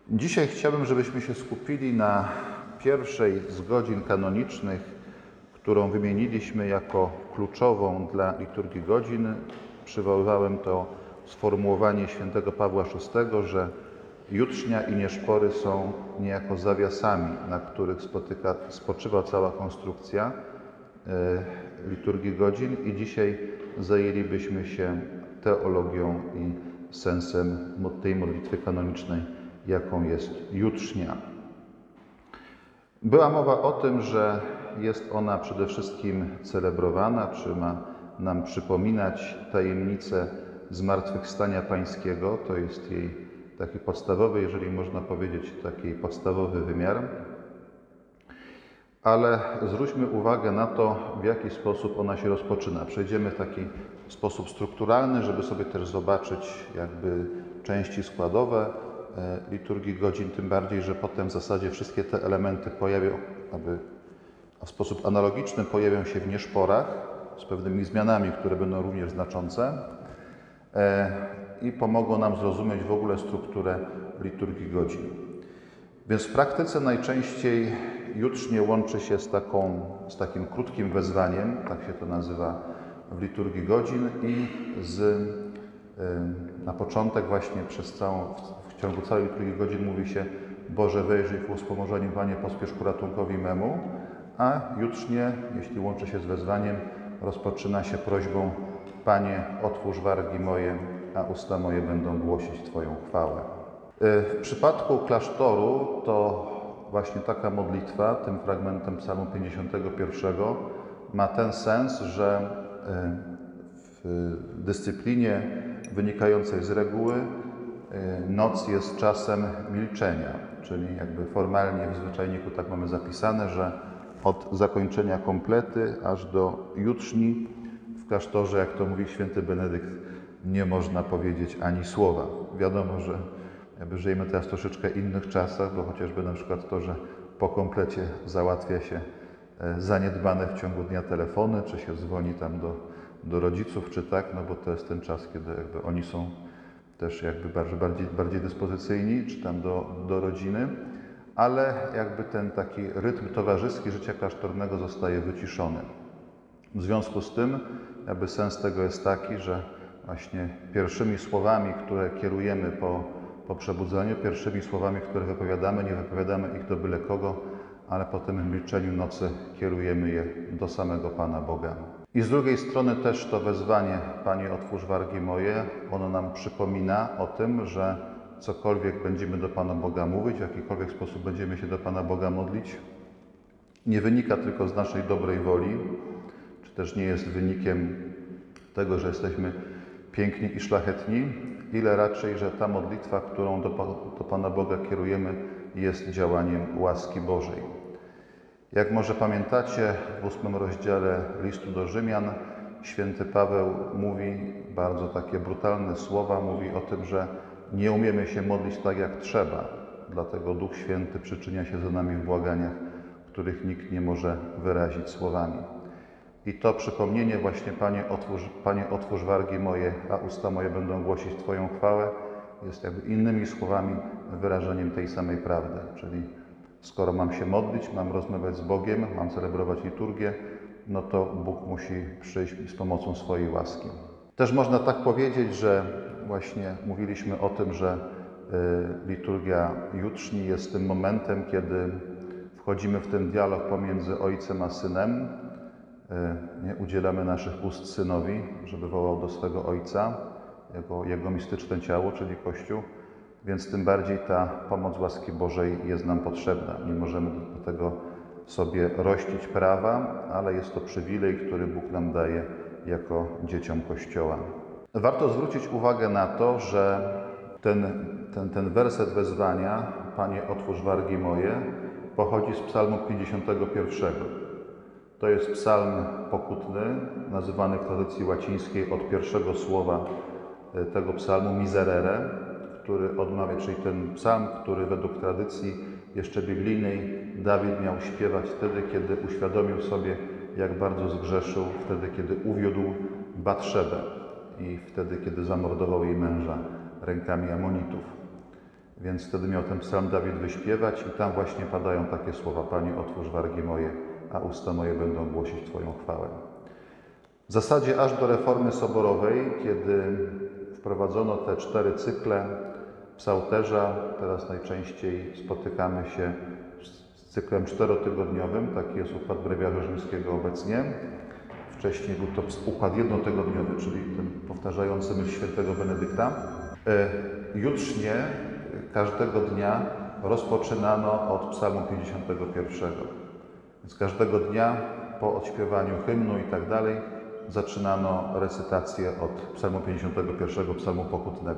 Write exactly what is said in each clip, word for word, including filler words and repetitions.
Dzisiaj chciałbym, żebyśmy się skupili na pierwszej z godzin kanonicznych, którą wymieniliśmy jako kluczową dla liturgii godzin. Przywoływałem to sformułowanie świętego Pawła szóstego, że jutrznia i nieszpory są niejako zawiasami, na których spotyka, spoczywa cała konstrukcja e, liturgii godzin, i dzisiaj zajęlibyśmy się teologią i sensem tej modlitwy kanonicznej, jaką jest jutrznia. Była mowa o tym, że jest ona przede wszystkim celebrowana, czy ma nam przypominać tajemnicę zmartwychwstania Pańskiego. To jest jej taki podstawowy, jeżeli można powiedzieć, taki podstawowy wymiar. Ale zwróćmy uwagę na to, w jaki sposób ona się rozpoczyna. Przejdziemy w taki sposób strukturalny, żeby sobie też zobaczyć jakby części składowe liturgii godzin, tym bardziej, że potem w zasadzie wszystkie te elementy pojawią, aby w sposób analogiczny pojawią się w nieszporach z pewnymi zmianami, które będą również znaczące i pomogą nam zrozumieć w ogóle strukturę liturgii godzin. Więc w praktyce najczęściej jutrznie łączy się z, taką, z takim krótkim wezwaniem, tak się to nazywa w liturgii godzin, i z, na początek właśnie przez całą, w ciągu całej liturgii godzin mówi się: Boże, wejrzyj ku wspomożeniu, Panie, pospiesz ku ratunkowi memu, a jutrznie, jeśli łączy się z wezwaniem, rozpoczyna się prośbą: Panie, otwórz wargi moje, a usta moje będą głosić Twoją chwałę. W przypadku klasztoru to właśnie taka modlitwa, tym fragmentem psalmu pięćdziesiątego pierwszego, ma ten sens, że w dyscyplinie wynikającej z reguły noc jest czasem milczenia, czyli jakby formalnie w zwyczajniku tak mamy zapisane, że od zakończenia komplety aż do jutrzni w klasztorze, jak to mówi święty Benedykt, nie można powiedzieć ani słowa. Wiadomo, że jakby żyjemy teraz w troszeczkę innych czasach, bo chociażby na przykład to, że po komplecie załatwia się zaniedbane w ciągu dnia telefony, czy się dzwoni tam do, do rodziców, czy tak, no bo to jest ten czas, kiedy jakby oni są też jakby bardziej, bardziej, bardziej dyspozycyjni, czy tam do, do rodziny, ale jakby ten taki rytm towarzyski życia klasztornego zostaje wyciszony. W związku z tym jakby sens tego jest taki, że właśnie pierwszymi słowami, które kierujemy po, po przebudzeniu, pierwszymi słowami, które wypowiadamy, nie wypowiadamy ich do byle kogo, ale potem w milczeniu nocy kierujemy je do samego Pana Boga. I z drugiej strony też to wezwanie: Panie, otwórz wargi moje, ono nam przypomina o tym, że cokolwiek będziemy do Pana Boga mówić, w jakikolwiek sposób będziemy się do Pana Boga modlić, nie wynika tylko z naszej dobrej woli, czy też nie jest wynikiem tego, że jesteśmy piękni i szlachetni, ile raczej, że ta modlitwa, którą do, do Pana Boga kierujemy, jest działaniem łaski Bożej. Jak może pamiętacie, w ósmym rozdziale listu do Rzymian święty Paweł mówi bardzo takie brutalne słowa, mówi o tym, że nie umiemy się modlić tak, jak trzeba, dlatego Duch Święty przyczynia się za nami w błaganiach, których nikt nie może wyrazić słowami. I to przypomnienie właśnie: Panie, otwórz, Panie, otwórz wargi moje, a usta moje będą głosić Twoją chwałę, jest jakby innymi słowami wyrażeniem tej samej prawdy. Czyli skoro mam się modlić, mam rozmawiać z Bogiem, mam celebrować liturgię, no to Bóg musi przyjść z pomocą swojej łaski. Też można tak powiedzieć, że właśnie mówiliśmy o tym, że liturgia jutrzni jest tym momentem, kiedy wchodzimy w ten dialog pomiędzy Ojcem a Synem. Nie udzielamy naszych ust Synowi, żeby wołał do swego Ojca, jego, jego mistyczne ciało, czyli Kościół, więc tym bardziej ta pomoc łaski Bożej jest nam potrzebna. Nie możemy do tego sobie rościć prawa, ale jest to przywilej, który Bóg nam daje jako dzieciom Kościoła. Warto zwrócić uwagę na to, że ten, ten, ten werset wezwania: Panie, otwórz wargi moje, pochodzi z psalmu pięćdziesiątego pierwszego. To jest psalm pokutny, nazywany w tradycji łacińskiej od pierwszego słowa tego psalmu miserere, który odmawia, czyli ten psalm, który według tradycji jeszcze biblijnej Dawid miał śpiewać wtedy, kiedy uświadomił sobie, jak bardzo zgrzeszył, wtedy, kiedy uwiódł Batszebę i wtedy, kiedy zamordował jej męża rękami Amonitów. Więc wtedy miał ten psalm Dawid wyśpiewać i tam właśnie padają takie słowa: Panie, otwórz wargi moje, a usta moje będą głosić Twoją chwałę. W zasadzie aż do reformy soborowej, kiedy wprowadzono te cztery cykle psałterza, teraz najczęściej spotykamy się z cyklem czterotygodniowym, taki jest układ brewiarza rzymskiego obecnie. Wcześniej był to układ jednotygodniowy, czyli ten powtarzający myśl świętego Benedykta. Jutrznie każdego dnia rozpoczynano od psalmu pięćdziesiątego pierwszego. Więc każdego dnia po odśpiewaniu hymnu i tak dalej zaczynano recytację od psalmu pięćdziesiątego pierwszego, psalmu pokutnego.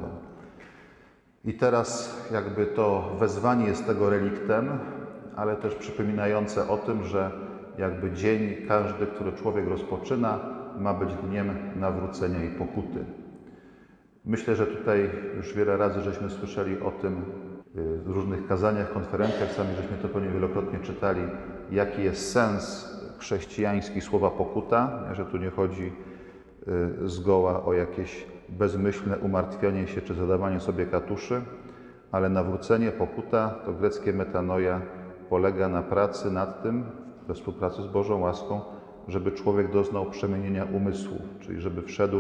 I teraz jakby to wezwanie jest tego reliktem, ale też przypominające o tym, że jakby dzień każdy, który człowiek rozpoczyna, ma być dniem nawrócenia i pokuty. Myślę, że tutaj już wiele razy żeśmy słyszeli o tym w różnych kazaniach, konferencjach, sami żeśmy to pewnie wielokrotnie czytali, jaki jest sens chrześcijański słowa pokuta, że tu nie chodzi zgoła o jakieś bezmyślne umartwianie się czy zadawanie sobie katuszy, ale nawrócenie, pokuta, to greckie metanoia, polega na pracy nad tym, we współpracy z Bożą łaską, żeby człowiek doznał przemienienia umysłu, czyli żeby wszedł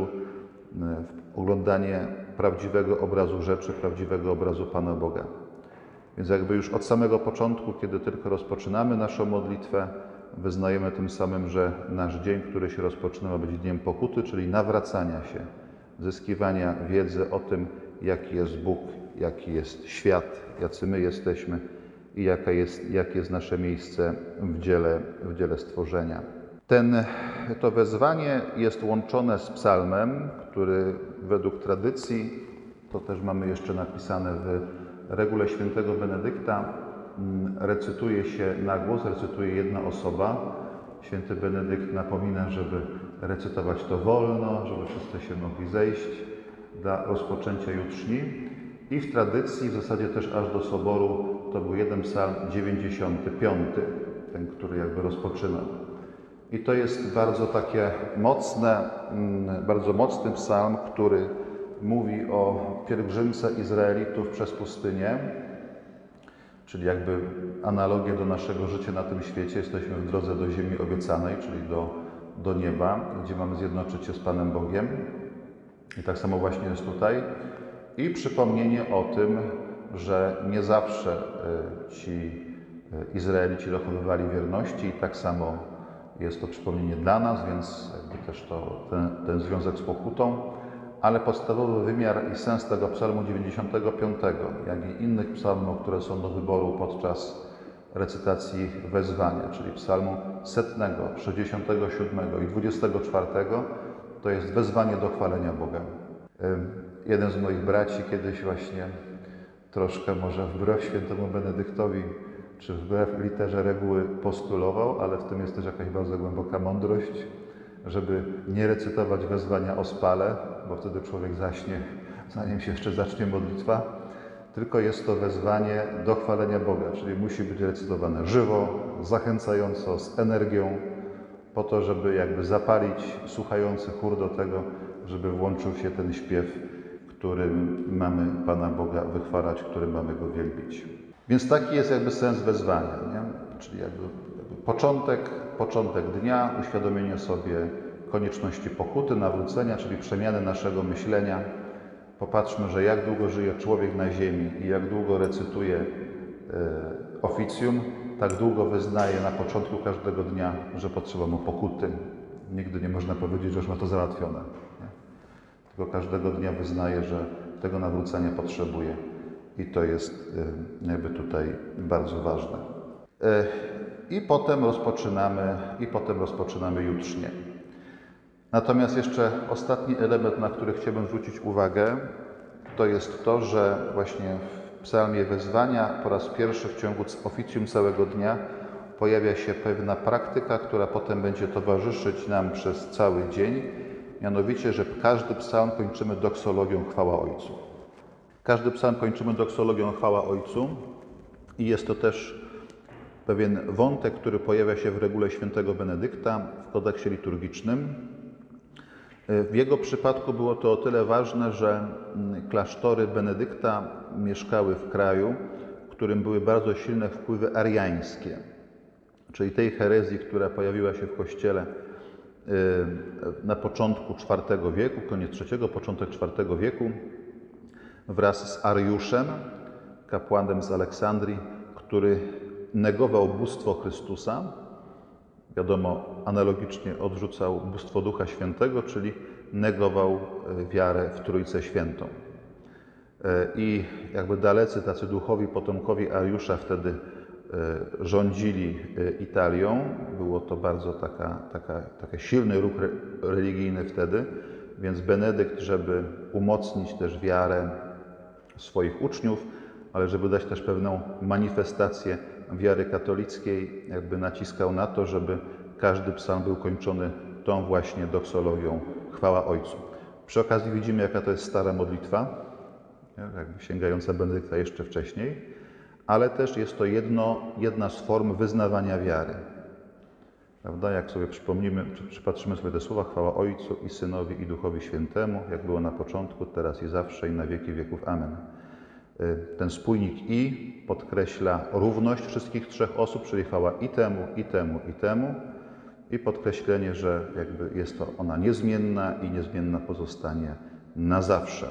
w oglądanie prawdziwego obrazu rzeczy, prawdziwego obrazu Pana Boga. Więc jakby już od samego początku, kiedy tylko rozpoczynamy naszą modlitwę, wyznajemy tym samym, że nasz dzień, który się rozpoczyna, ma być dniem pokuty, czyli nawracania się, zyskiwania wiedzy o tym, jaki jest Bóg, jaki jest świat, jacy my jesteśmy i jaka jest, jakie jest nasze miejsce w dziele, w dziele stworzenia. Ten, to wezwanie jest łączone z psalmem, który według tradycji, to też mamy jeszcze napisane w regule świętego Benedykta, recytuje się na głos, recytuje jedna osoba. Święty Benedykt napomina, żeby recytować to wolno, żeby wszyscy się mogli zejść dla rozpoczęcia jutrzni. I w tradycji, w zasadzie też aż do soboru, to był jeden psalm dziewięćdziesiąty piąty, ten, który jakby rozpoczynał. I to jest bardzo takie mocne, bardzo mocny psalm, który mówi o pielgrzymce Izraelitów przez pustynię, czyli jakby analogię do naszego życia na tym świecie. Jesteśmy w drodze do ziemi obiecanej, czyli do, do nieba, gdzie mamy zjednoczyć się z Panem Bogiem. I tak samo właśnie jest tutaj. I przypomnienie o tym, że nie zawsze ci Izraelici dochowywali wierności i tak samo jest to przypomnienie dla nas, więc jakby też to, ten, ten związek z pokutą. Ale podstawowy wymiar i sens tego psalmu dziewięćdziesiątego piątego, jak i innych psalmów, które są do wyboru podczas recytacji wezwania, czyli psalmu setnego, sześćdziesiątego siódmego i dwudziestego czwartego, to jest wezwanie do chwalenia Boga. Jeden z moich braci kiedyś właśnie troszkę może wbrew świętemu Benedyktowi, czy wbrew literze reguły postulował, ale w tym jest też jakaś bardzo głęboka mądrość, żeby nie recytować wezwania o spale, bo wtedy człowiek zaśnie, zanim się jeszcze zacznie modlitwa, tylko jest to wezwanie do chwalenia Boga, czyli musi być recytowane żywo, zachęcająco, z energią, po to, żeby jakby zapalić słuchający chór do tego, żeby włączył się ten śpiew, którym mamy Pana Boga wychwalać, którym mamy Go wielbić. Więc taki jest jakby sens wezwania, nie? Czyli jakby, jakby początek, początek dnia, uświadomienie sobie konieczności pokuty, nawrócenia, czyli przemiany naszego myślenia. Popatrzmy, że jak długo żyje człowiek na ziemi i jak długo recytuje e, oficjum, tak długo wyznaje na początku każdego dnia, że potrzeba mu pokuty. Nigdy nie można powiedzieć, że już ma to załatwione. Nie? Tylko każdego dnia wyznaje, że tego nawrócenia potrzebuje. I to jest e, jakby tutaj bardzo ważne. E, I potem rozpoczynamy, i potem rozpoczynamy jutrznie. Natomiast jeszcze ostatni element, na który chciałbym zwrócić uwagę, to jest to, że właśnie w psalmie wezwania po raz pierwszy w ciągu oficjum całego dnia pojawia się pewna praktyka, która potem będzie towarzyszyć nam przez cały dzień, mianowicie, że każdy psalm kończymy doksologią chwała Ojcu. Każdy psalm kończymy doksologią chwała Ojcu i jest to też pewien wątek, który pojawia się w regule świętego Benedykta w kodeksie liturgicznym. W jego przypadku było to o tyle ważne, że klasztory Benedykta mieszkały w kraju, w którym były bardzo silne wpływy ariańskie, czyli tej herezji, która pojawiła się w Kościele na początku czwartego wieku, koniec trzeciego, początek czwartego wieku, wraz z Ariuszem, kapłanem z Aleksandrii, który negował bóstwo Chrystusa. Wiadomo, analogicznie odrzucał bóstwo Ducha Świętego, czyli negował wiarę w Trójcę Świętą. I jakby dalecy tacy duchowi potomkowie Ariusza wtedy rządzili Italią. Było to bardzo taka, taka, taki silny ruch religijny wtedy, więc Benedykt, żeby umocnić też wiarę swoich uczniów, ale żeby dać też pewną manifestację wiary katolickiej, jakby naciskał na to, żeby każdy psalm był kończony tą właśnie doksologią chwała Ojcu. Przy okazji widzimy, jaka to jest stara modlitwa, jakby sięgająca Benedykta jeszcze wcześniej, ale też jest to jedno, jedna z form wyznawania wiary. Prawda? Jak sobie przypomnimy, przypatrzymy sobie te słowa, chwała Ojcu i Synowi i Duchowi Świętemu, jak było na początku, teraz i zawsze i na wieki wieków. Amen. Ten spójnik i podkreśla równość wszystkich trzech osób, czyli chwała i temu, i temu, i temu, i podkreślenie, że jakby jest to ona niezmienna i niezmienna pozostanie na zawsze.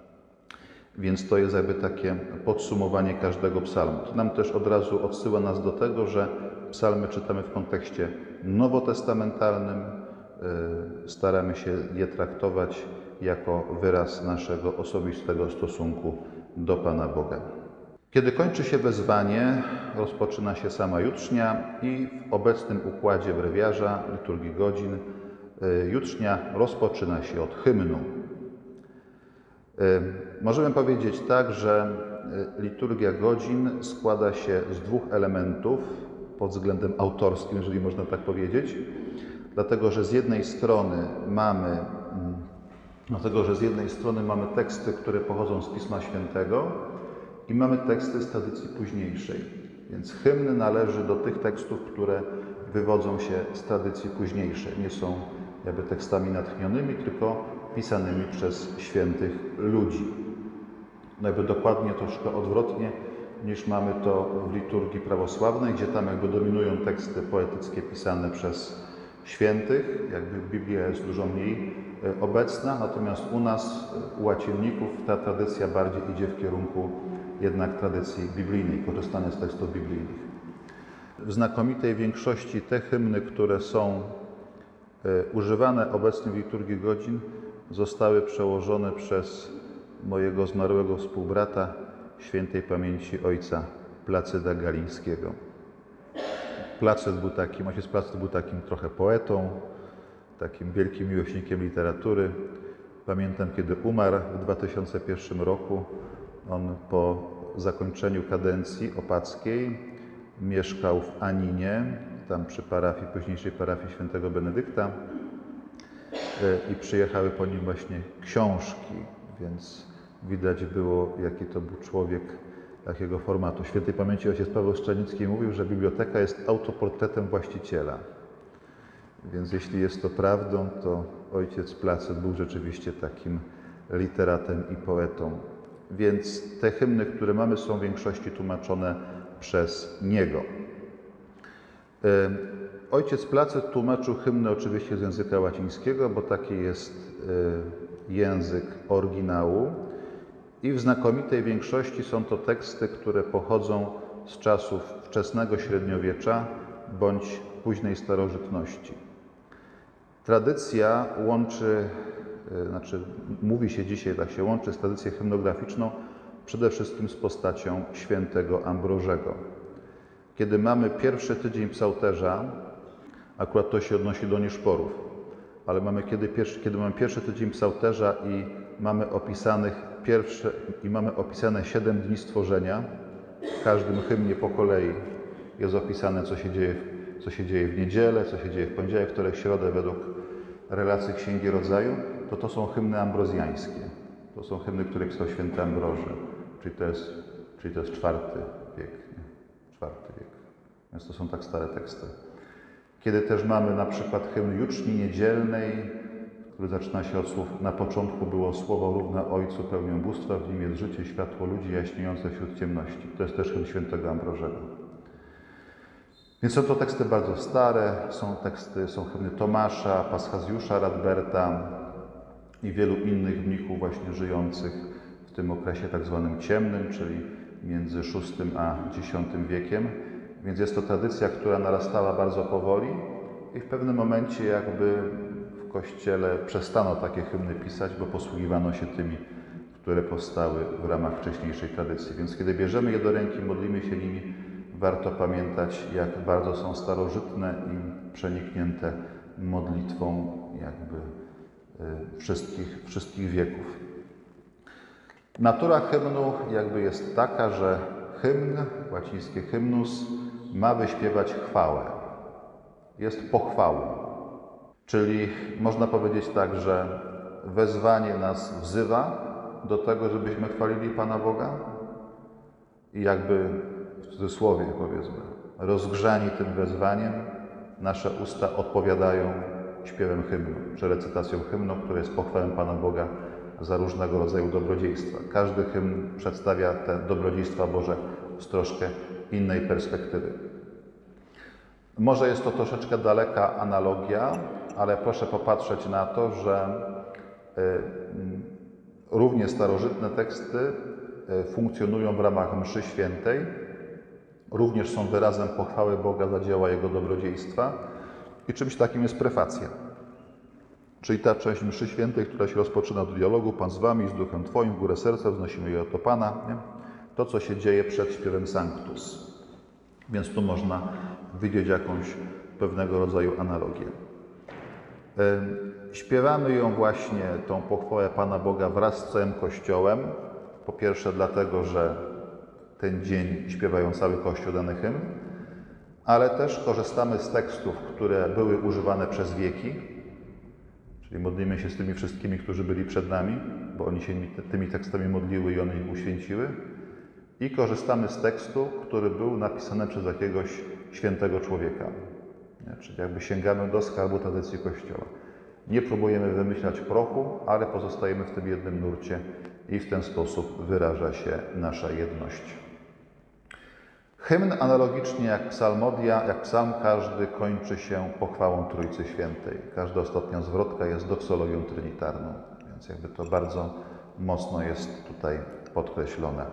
Więc to jest jakby takie podsumowanie każdego psalmu. To nam też od razu odsyła nas do tego, że psalmy czytamy w kontekście nowotestamentalnym, staramy się je traktować jako wyraz naszego osobistego stosunku do Pana Boga. Kiedy kończy się wezwanie, rozpoczyna się sama jutrznia i w obecnym układzie brewiarza liturgii godzin jutrznia rozpoczyna się od hymnu. Możemy powiedzieć tak, że liturgia godzin składa się z dwóch elementów pod względem autorskim, jeżeli można tak powiedzieć, dlatego że z jednej strony mamy Dlatego, że z jednej strony mamy teksty, które pochodzą z Pisma Świętego i mamy teksty z tradycji późniejszej. Więc hymn należy do tych tekstów, które wywodzą się z tradycji późniejszej. Nie są jakby tekstami natchnionymi, tylko pisanymi przez świętych ludzi. No jakby dokładnie troszkę odwrotnie niż mamy to w liturgii prawosławnej, gdzie tam jakby dominują teksty poetyckie pisane przez świętych, jakby Biblia jest dużo mniej obecna, natomiast u nas, u łacienników, ta tradycja bardziej idzie w kierunku jednak tradycji biblijnej, korzystania z tekstów biblijnych. W znakomitej większości te hymny, które są używane obecnie w liturgii godzin, zostały przełożone przez mojego zmarłego współbrata, świętej pamięci ojca Placyda Galińskiego. Placyd był takim, ojciec Placyd był takim trochę poetą, takim wielkim miłośnikiem literatury. Pamiętam, kiedy umarł w dwa tysiące pierwszym roku, on po zakończeniu kadencji opackiej mieszkał w Aninie, tam przy parafii, późniejszej parafii świętego Benedykta i przyjechały po nim właśnie książki, więc widać było, jaki to był człowiek, jakiego formatu. Świętej pamięci ojciec Paweł Szczenicki mówił, że biblioteka jest autoportretem właściciela. Więc jeśli jest to prawdą, to ojciec Placyd był rzeczywiście takim literatem i poetą. Więc te hymny, które mamy, są w większości tłumaczone przez niego. Ojciec Placyd tłumaczył hymny oczywiście z języka łacińskiego, bo taki jest język oryginału. I w znakomitej większości są to teksty, które pochodzą z czasów wczesnego średniowiecza bądź późnej starożytności. Tradycja łączy, znaczy mówi się dzisiaj, tak się łączy z tradycją hymnograficzną przede wszystkim z postacią świętego Ambrożego. Kiedy mamy pierwszy tydzień psałterza, akurat to się odnosi do nieszporów, ale mamy kiedy, pierwszy, kiedy mamy pierwszy tydzień psałterza i mamy opisanych pierwsze, i mamy opisane siedem dni stworzenia, w każdym hymnie po kolei jest opisane, co się dzieje, co się dzieje w niedzielę, co się dzieje w poniedziałek, wtorek, środę według relacji Księgi Rodzaju, to to są hymny ambrozjańskie. To są hymny, które pisał święty Ambroży, czyli to jest, czyli to jest czwarty wiek. Nie? czwarty wiek. Więc to są tak stare teksty. Kiedy też mamy na przykład hymn juczni niedzielnej, który zaczyna się od słów: na początku było Słowo równe Ojcu, pełnią bóstwa, w nim jest życie, światło ludzi jaśniejące wśród ciemności. To jest też hymn świętego Ambrożego. Więc są to teksty bardzo stare, są teksty, są hymny Tomasza, Paschazjusza, Radberta i wielu innych mnichów właśnie żyjących w tym okresie tak zwanym ciemnym, czyli między szóstym a dziesiątym wiekiem. Więc jest to tradycja, która narastała bardzo powoli i w pewnym momencie jakby w Kościele przestano takie hymny pisać, bo posługiwano się tymi, które powstały w ramach wcześniejszej tradycji. Więc kiedy bierzemy je do ręki, modlimy się nimi, warto pamiętać, jak bardzo są starożytne i przeniknięte modlitwą jakby wszystkich, wszystkich wieków. Natura hymnu jakby jest taka, że hymn, łacińskie hymnus, ma wyśpiewać chwałę. Jest pochwałą. Czyli można powiedzieć tak, że wezwanie nas wzywa do tego, żebyśmy chwalili Pana Boga i jakby w cudzysłowie powiedzmy, rozgrzani tym wezwaniem, nasze usta odpowiadają śpiewem hymnu, czy recytacją hymnu, który jest pochwałem Pana Boga za różnego rodzaju dobrodziejstwa. Każdy hymn przedstawia te dobrodziejstwa Boże z troszkę innej perspektywy. Może jest to troszeczkę daleka analogia, ale proszę popatrzeć na to, że równie starożytne teksty funkcjonują w ramach mszy świętej, również są wyrazem pochwały Boga za dzieła Jego dobrodziejstwa i czymś takim jest prefacja. Czyli ta część mszy świętej, która się rozpoczyna od dialogu: Pan z wami, z duchem Twoim, w górę serca wznosimy je do Pana. Nie? To, co się dzieje przed śpiewem Sanctus. Więc tu można widzieć jakąś pewnego rodzaju analogię. Śpiewamy ją właśnie, tą pochwałę Pana Boga, wraz z całym Kościołem. Po pierwsze dlatego, że ten dzień śpiewają cały Kościół dany hymn, ale też korzystamy z tekstów, które były używane przez wieki, czyli modlimy się z tymi wszystkimi, którzy byli przed nami, bo oni się tymi tekstami modliły i one ich uświęciły, i korzystamy z tekstu, który był napisany przez jakiegoś świętego człowieka. Nie? Czyli jakby sięgamy do skarbu tradycji Kościoła. Nie próbujemy wymyślać prochu, ale pozostajemy w tym jednym nurcie i w ten sposób wyraża się nasza jedność. Hymn analogicznie jak psalmodia, jak psalm każdy kończy się pochwałą Trójcy Świętej. Każda ostatnia zwrotka jest doksologią trinitarną, więc jakby to bardzo mocno jest tutaj podkreślone.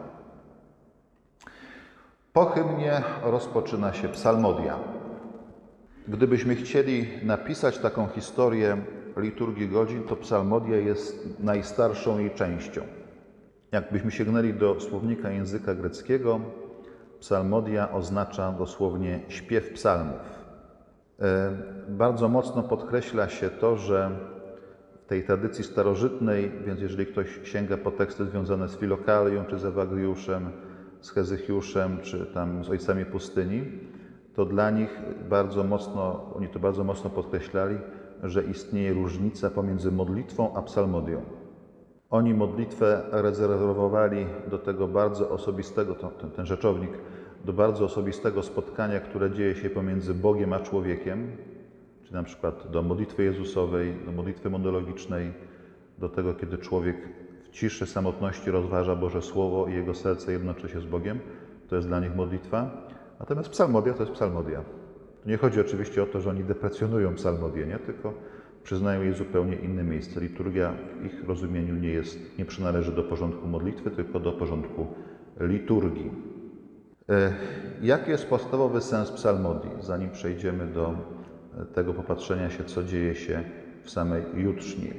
Po hymnie rozpoczyna się psalmodia. Gdybyśmy chcieli napisać taką historię liturgii godzin, to psalmodia jest najstarszą jej częścią. Jakbyśmy sięgnęli do słownika języka greckiego, psalmodia oznacza dosłownie śpiew psalmów. Bardzo mocno podkreśla się to, że w tej tradycji starożytnej, więc jeżeli ktoś sięga po teksty związane z Filokalią, czy z Ewagriuszem, z Hezychiuszem, czy tam z ojcami pustyni, to dla nich bardzo mocno, oni to bardzo mocno podkreślali, że istnieje różnica pomiędzy modlitwą a psalmodią. Oni modlitwę rezerwowali do tego bardzo osobistego, ten, ten rzeczownik, do bardzo osobistego spotkania, które dzieje się pomiędzy Bogiem a człowiekiem, czyli na przykład do modlitwy Jezusowej, do modlitwy monologicznej, do tego, kiedy człowiek w ciszy, samotności rozważa Boże Słowo i jego serce jednoczy się z Bogiem. To jest dla nich modlitwa. Natomiast psalmodia to jest psalmodia. Nie chodzi oczywiście o to, że oni deprecjonują psalmodię, nie? Tylko przyznają jej zupełnie inne miejsce. Liturgia w ich rozumieniu nie jest, nie przynależy do porządku modlitwy, tylko do porządku liturgii. Jaki jest podstawowy sens psalmodii? Zanim przejdziemy do tego popatrzenia się, co dzieje się w samej jutrzni.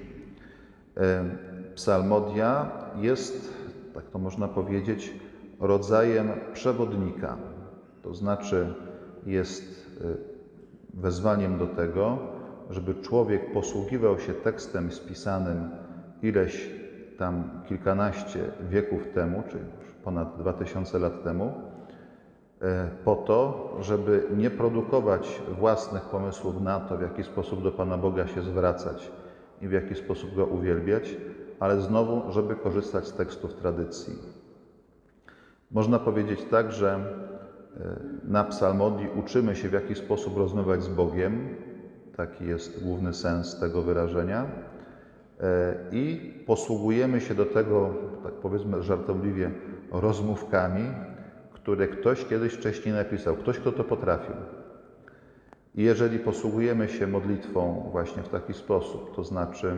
Psalmodia jest, tak to można powiedzieć, rodzajem przewodnika. To znaczy jest wezwaniem do tego, żeby człowiek posługiwał się tekstem spisanym ileś tam kilkanaście wieków temu, czyli już ponad dwa tysiące lat temu, po to, żeby nie produkować własnych pomysłów na to, w jaki sposób do Pana Boga się zwracać i w jaki sposób Go uwielbiać, ale znowu, żeby korzystać z tekstów tradycji. Można powiedzieć tak, że na psalmodii uczymy się, w jaki sposób rozmawiać z Bogiem. Taki jest główny sens tego wyrażenia. i posługujemy się do tego, tak powiedzmy żartobliwie, rozmówkami, które ktoś kiedyś wcześniej napisał, ktoś, kto to potrafił. I jeżeli posługujemy się modlitwą właśnie w taki sposób, to znaczy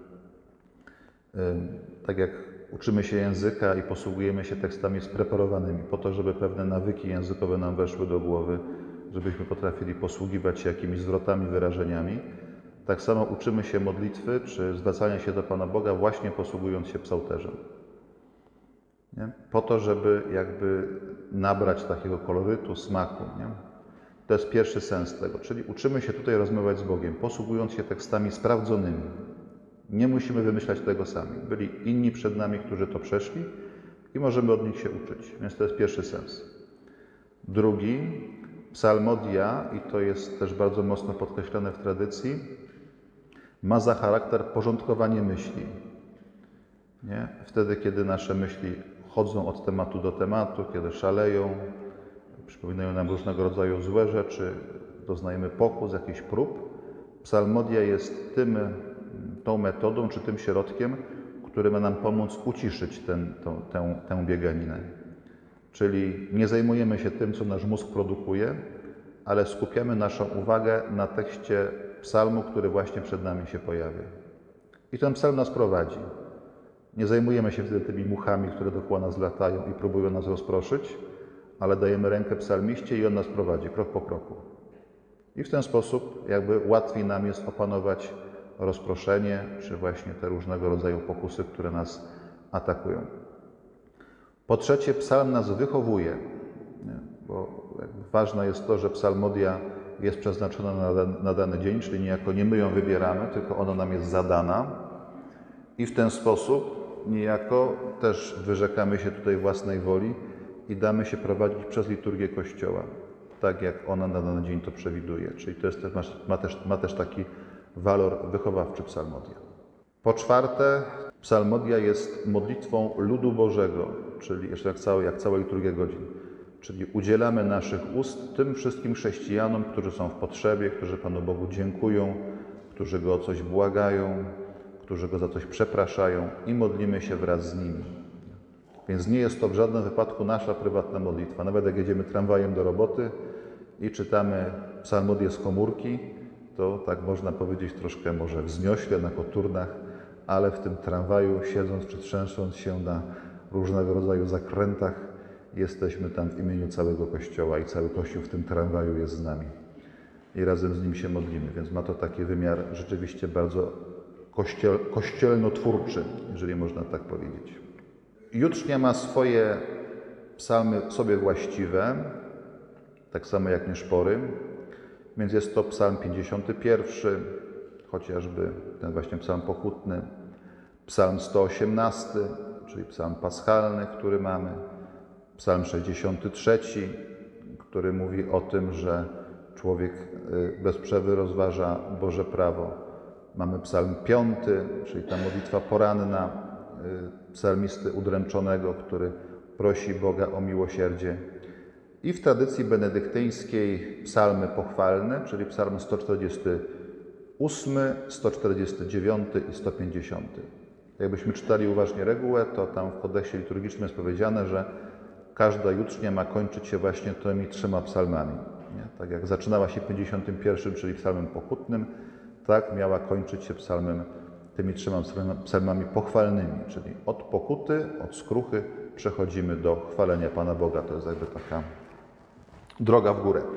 tak jak uczymy się języka i posługujemy się tekstami spreparowanymi po to, żeby pewne nawyki językowe nam weszły do głowy, żebyśmy potrafili posługiwać się jakimiś zwrotami, wyrażeniami, tak samo uczymy się modlitwy czy zwracania się do Pana Boga właśnie posługując się psałterzem. Nie? Po to, żeby jakby nabrać takiego kolorytu, smaku. Nie? To jest pierwszy sens tego, czyli uczymy się tutaj rozmawiać z Bogiem, posługując się tekstami sprawdzonymi. Nie musimy wymyślać tego sami. Byli inni przed nami, którzy to przeszli i możemy od nich się uczyć. Więc to jest pierwszy sens. Drugi, psalmodia, i to jest też bardzo mocno podkreślone w tradycji, ma za charakter porządkowanie myśli. Nie? Wtedy, kiedy nasze myśli chodzą od tematu do tematu, kiedy szaleją, przypominają nam różnego rodzaju złe rzeczy, doznajemy pokus, jakichś prób, psalmodia jest tym, tą metodą czy tym środkiem, który ma nam pomóc uciszyć ten, to, tę, tę bieganinę. Czyli nie zajmujemy się tym, co nasz mózg produkuje, ale skupiamy naszą uwagę na tekście psalmu, który właśnie przed nami się pojawia. I ten psalm nas prowadzi. Nie zajmujemy się wtedy tymi muchami, które dookoła nas latają i próbują nas rozproszyć, ale dajemy rękę psalmiście i on nas prowadzi krok po kroku. I w ten sposób jakby łatwiej nam jest opanować rozproszenie, czy właśnie te różnego rodzaju pokusy, które nas atakują. Po trzecie, psalm nas wychowuje, nie? Bo ważne jest to, że psalmodia jest przeznaczona na, na dany dzień, czyli niejako nie my ją wybieramy, tylko ona nam jest zadana i w ten sposób niejako też wyrzekamy się tutaj własnej woli i damy się prowadzić przez liturgię Kościoła, tak jak ona na dany dzień to przewiduje. Czyli to jest, ma, też, ma też taki walor wychowawczy psalmodia. Po czwarte, psalmodia jest modlitwą ludu Bożego, czyli jeszcze jak, całe, jak cała liturgia godzin. Czyli udzielamy naszych ust tym wszystkim chrześcijanom, którzy są w potrzebie, którzy Panu Bogu dziękują, którzy Go o coś błagają, którzy Go za coś przepraszają i modlimy się wraz z nimi. Więc nie jest to w żadnym wypadku nasza prywatna modlitwa. Nawet jak jedziemy tramwajem do roboty i czytamy psalmodię z komórki, to tak można powiedzieć troszkę może wzniośle, na koturnach, ale w tym tramwaju, siedząc czy trzęsąc się na różnego rodzaju zakrętach, jesteśmy tam w imieniu całego Kościoła i cały Kościół w tym tramwaju jest z nami. I razem z nim się modlimy, więc ma to taki wymiar rzeczywiście bardzo kościel, kościelnotwórczy, jeżeli można tak powiedzieć. Jutrznia ma swoje psalmy sobie właściwe, tak samo jak nieszpory, więc jest to psalm pięćdziesiąty pierwszy, chociażby ten właśnie psalm pochutny, psalm sto osiemnasty, czyli psalm paschalny, który mamy, psalm sześćdziesiąty trzeci, który mówi o tym, że człowiek bez przerwy rozważa Boże prawo. Mamy psalm piąty, czyli ta modlitwa poranna psalmisty udręczonego, który prosi Boga o miłosierdzie. I w tradycji benedyktyńskiej psalmy pochwalne, czyli psalm sto czterdziesty ósmy, sto czterdziesty dziewiąty i sto pięćdziesiąty. Jakbyśmy czytali uważnie regułę, to tam w kodeksie liturgicznym jest powiedziane, że każda jutrznia ma kończyć się właśnie tymi trzema psalmami. Nie? Tak jak zaczynała się pięćdziesiątym pierwszym, czyli psalmem pochutnym, tak miała kończyć się psalmem, tymi trzema psalmami pochwalnymi, czyli od pokuty, od skruchy przechodzimy do chwalenia Pana Boga. To jest jakby taka droga w górę.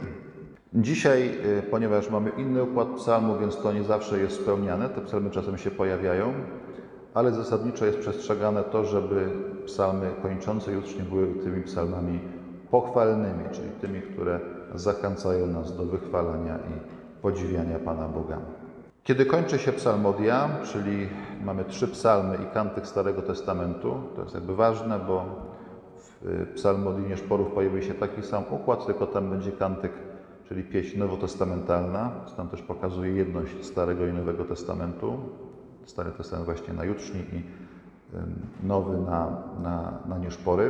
Dzisiaj, ponieważ mamy inny układ psalmu, więc to nie zawsze jest spełniane, te psalmy czasem się pojawiają, ale zasadniczo jest przestrzegane to, żeby psalmy kończące jutrznie były tymi psalmami pochwalnymi, czyli tymi, które zachęcają nas do wychwalania i podziwiania Pana Boga. Kiedy kończy się psalmodia, czyli mamy trzy psalmy i kantyk Starego Testamentu, to jest jakby ważne, bo w psalmodii nieszporów pojawi się taki sam układ, tylko tam będzie kantyk, czyli pieśń nowotestamentalna, tam też pokazuje jedność Starego i Nowego Testamentu. Stary Testament właśnie na jutrzni i nowy na, na, na nieszpory.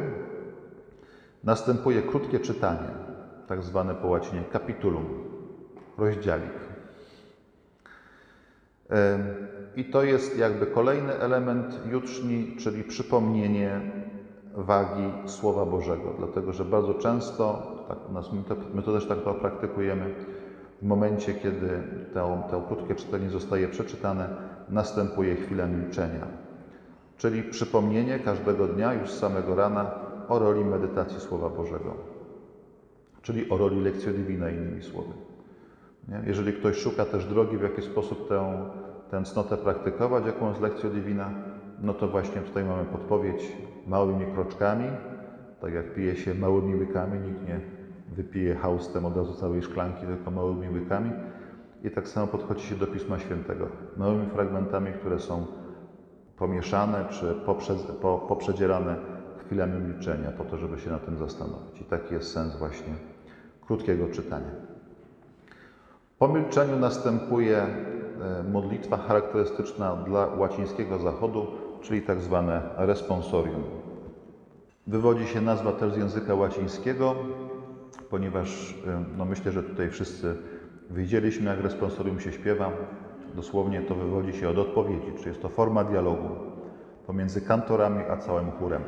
Następuje krótkie czytanie, tak zwane po łacinie capitulum, rozdziałik. I to jest jakby kolejny element juczni, czyli przypomnienie wagi Słowa Bożego, dlatego że bardzo często, tak u nas, my, to, my to też tak to praktykujemy, w momencie, kiedy to, to krótkie czytanie zostaje przeczytane, następuje chwila milczenia, czyli przypomnienie każdego dnia, już z samego rana, o roli medytacji Słowa Bożego, czyli o roli Lectio Divina, innymi słowy. Nie? Jeżeli ktoś szuka też drogi, w jaki sposób tę, tę cnotę praktykować, jaką jest Lectio Divina, no to właśnie tutaj mamy podpowiedź małymi kroczkami, tak jak pije się małymi łykami, nikt nie wypije haustem od razu całej szklanki, tylko małymi łykami. I tak samo podchodzi się do Pisma Świętego, małymi fragmentami, które są pomieszane czy poprzez, po, poprzedzierane chwilami milczenia, po to, żeby się na tym zastanowić. I taki jest sens właśnie krótkiego czytania. Po milczeniu następuje modlitwa charakterystyczna dla łacińskiego zachodu, czyli tak zwane responsorium. Wywodzi się nazwa też z języka łacińskiego, ponieważ no myślę, że tutaj wszyscy widzieliśmy, jak responsorium się śpiewa. Dosłownie to wywodzi się od odpowiedzi, czyli jest to forma dialogu pomiędzy kantorami a całym chórem.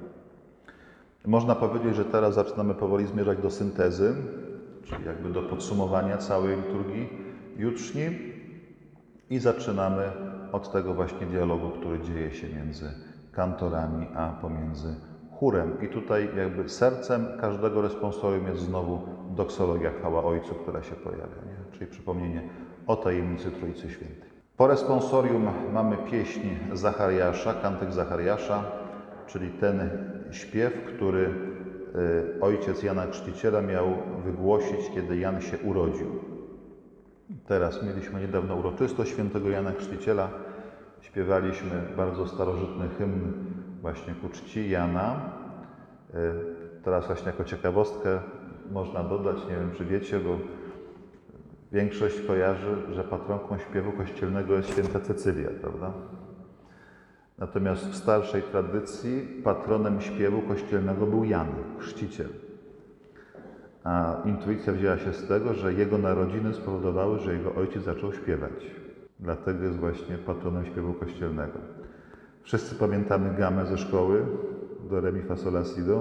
Można powiedzieć, że teraz zaczynamy powoli zmierzać do syntezy, czyli jakby do podsumowania całej liturgii jutrzni i zaczynamy od tego właśnie dialogu, który dzieje się między kantorami a pomiędzy chórem. I tutaj jakby sercem każdego responsorium jest znowu doksologia chwała Ojcu, która się pojawia, nie? Czyli przypomnienie o tajemnicy Trójcy Świętej. Po responsorium mamy pieśń Zachariasza, kantyk Zachariasza, czyli ten śpiew, który ojciec Jana Chrzciciela miał wygłosić, kiedy Jan się urodził. Teraz mieliśmy niedawno uroczystość świętego Jana Chrzciciela. Śpiewaliśmy bardzo starożytny hymn właśnie ku czci Jana. Teraz właśnie jako ciekawostkę można dodać, nie wiem czy wiecie, bo większość kojarzy, że patronką śpiewu kościelnego jest święta Cecylia, prawda? Natomiast w starszej tradycji patronem śpiewu kościelnego był Jan, chrzciciel. A intuicja wzięła się z tego, że jego narodziny spowodowały, że jego ojciec zaczął śpiewać. Dlatego jest właśnie patronem śpiewu kościelnego. Wszyscy pamiętamy gamę ze szkoły, do re, mi, fa, sol, la, si, do.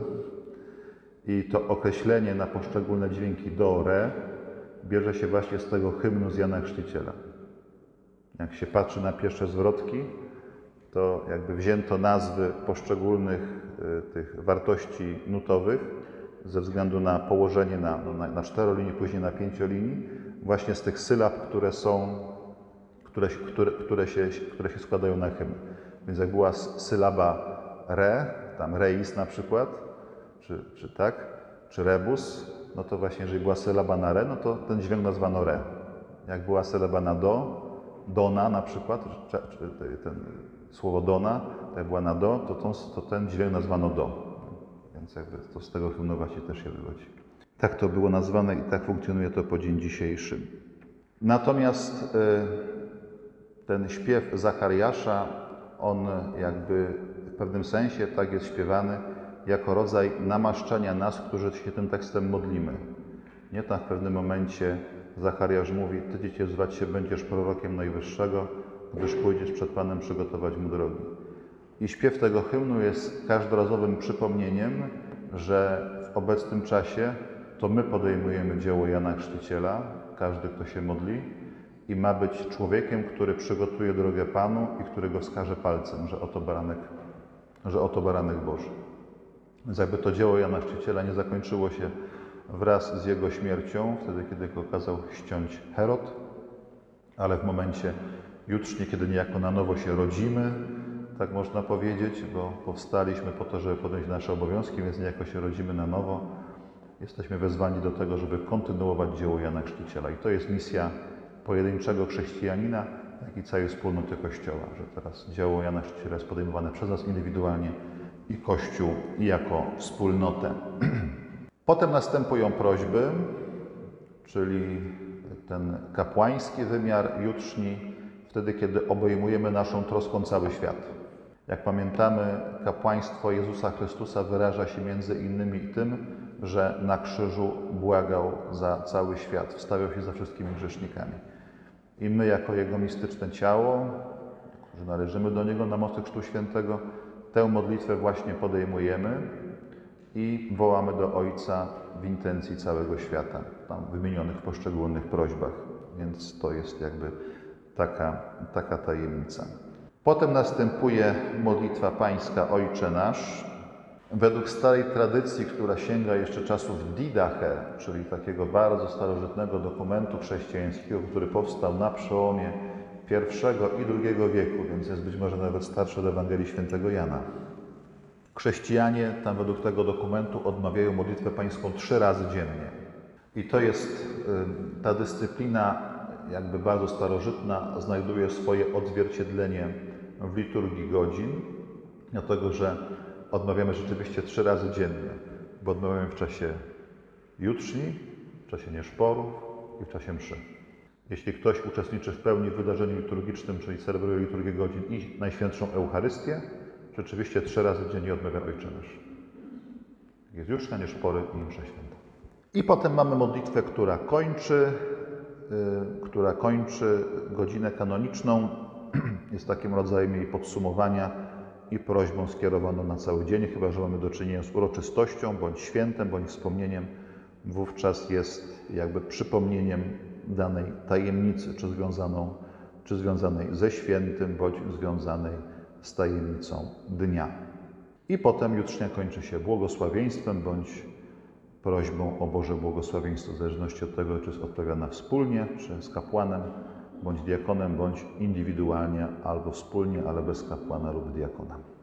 I to określenie na poszczególne dźwięki do, re bierze się właśnie z tego hymnu z Jana Chrzciciela. Jak się patrzy na pierwsze zwrotki, to jakby wzięto nazwy poszczególnych y, tych wartości nutowych ze względu na położenie na, no, na, na czterolinii, później na pięciolinii, właśnie z tych sylab, które są, które, które, które, się, które się składają na hymn. Więc jak była sylaba re, tam reis na przykład, czy, czy tak, czy rebus, no to właśnie jeżeli była sylaba na re, no to ten dźwięk nazwano re. Jak była sylaba na do, dona na przykład, czy, czy ten słowo dona, jak była na do, to, to, to ten dźwięk nazwano do. Więc jakby to z tego hymnu właśnie też się wywodzi. Tak to było nazwane i tak funkcjonuje to po dzień dzisiejszy. Natomiast y, ten śpiew Zachariasza, on jakby w pewnym sensie tak jest śpiewany jako rodzaj namaszczenia nas, którzy się tym tekstem modlimy. Nie tam w pewnym momencie Zachariasz mówi: Ty, dziecię, zwać się będziesz prorokiem Najwyższego, gdyż pójdziesz przed Panem przygotować mu drogi. I śpiew tego hymnu jest każdorazowym przypomnieniem, że w obecnym czasie to my podejmujemy dzieło Jana Chrzciciela, każdy, kto się modli, i ma być człowiekiem, który przygotuje drogę Panu i który go wskaże palcem, że oto baranek, że oto baranek Boży. Więc jakby to dzieło Jana Chrzciciela nie zakończyło się wraz z jego śmiercią, wtedy kiedy go kazał ściąć Herod, ale w momencie jutrznie, kiedy niejako na nowo się rodzimy, tak można powiedzieć, bo powstaliśmy po to, żeby podjąć nasze obowiązki, więc niejako się rodzimy na nowo. Jesteśmy wezwani do tego, żeby kontynuować dzieło Jana Chrzciciela. I to jest misja pojedynczego chrześcijanina, jak i całej wspólnoty Kościoła, że teraz dzieło Jana Chrzciciela jest podejmowane przez nas indywidualnie i Kościół i jako wspólnotę. Potem następują prośby, czyli ten kapłański wymiar jutrzni, wtedy, kiedy obejmujemy naszą troską cały świat. Jak pamiętamy, kapłaństwo Jezusa Chrystusa wyraża się między innymi tym, że na krzyżu błagał za cały świat, wstawiał się za wszystkimi grzesznikami. I my jako Jego mistyczne ciało, że należymy do Niego na mocy Chrztu Świętego, tę modlitwę właśnie podejmujemy i wołamy do Ojca w intencji całego świata, tam wymienionych w poszczególnych prośbach. Więc to jest jakby taka, taka tajemnica. Potem następuje modlitwa pańska Ojcze Nasz. Według starej tradycji, która sięga jeszcze czasów Didache, czyli takiego bardzo starożytnego dokumentu chrześcijańskiego, który powstał na przełomie pierwszego i drugiego wieku, więc jest być może nawet starszy od Ewangelii Świętego Jana. Chrześcijanie tam według tego dokumentu odmawiają modlitwę pańską trzy razy dziennie. I to jest ta dyscyplina jakby bardzo starożytna, znajduje swoje odzwierciedlenie w liturgii godzin, dlatego że odmawiamy rzeczywiście trzy razy dziennie, bo odmawiamy w czasie jutrzni, w czasie nieszporów i w czasie mszy. Jeśli ktoś uczestniczy w pełni w wydarzeniu liturgicznym, czyli celebruje liturgię godzin i Najświętszą Eucharystię, rzeczywiście trzy razy dziennie odmawia Ojcze Nasz. Jest jutrznia, nieszpory i msza święta. I potem mamy modlitwę, która kończy, yy, która kończy godzinę kanoniczną. Jest takim rodzajem jej podsumowania i prośbą skierowaną na cały dzień, chyba że mamy do czynienia z uroczystością, bądź świętem, bądź wspomnieniem. Wówczas jest jakby przypomnieniem danej tajemnicy, czy, związaną, czy związanej ze świętym, bądź związanej z tajemnicą dnia. I potem jutrznia kończy się błogosławieństwem, bądź prośbą o Boże błogosławieństwo, w zależności od tego, czy jest odprawiana wspólnie, czy z kapłanem, bądź diakonem, bądź indywidualnie, albo wspólnie, ale bez kapłana lub diakona.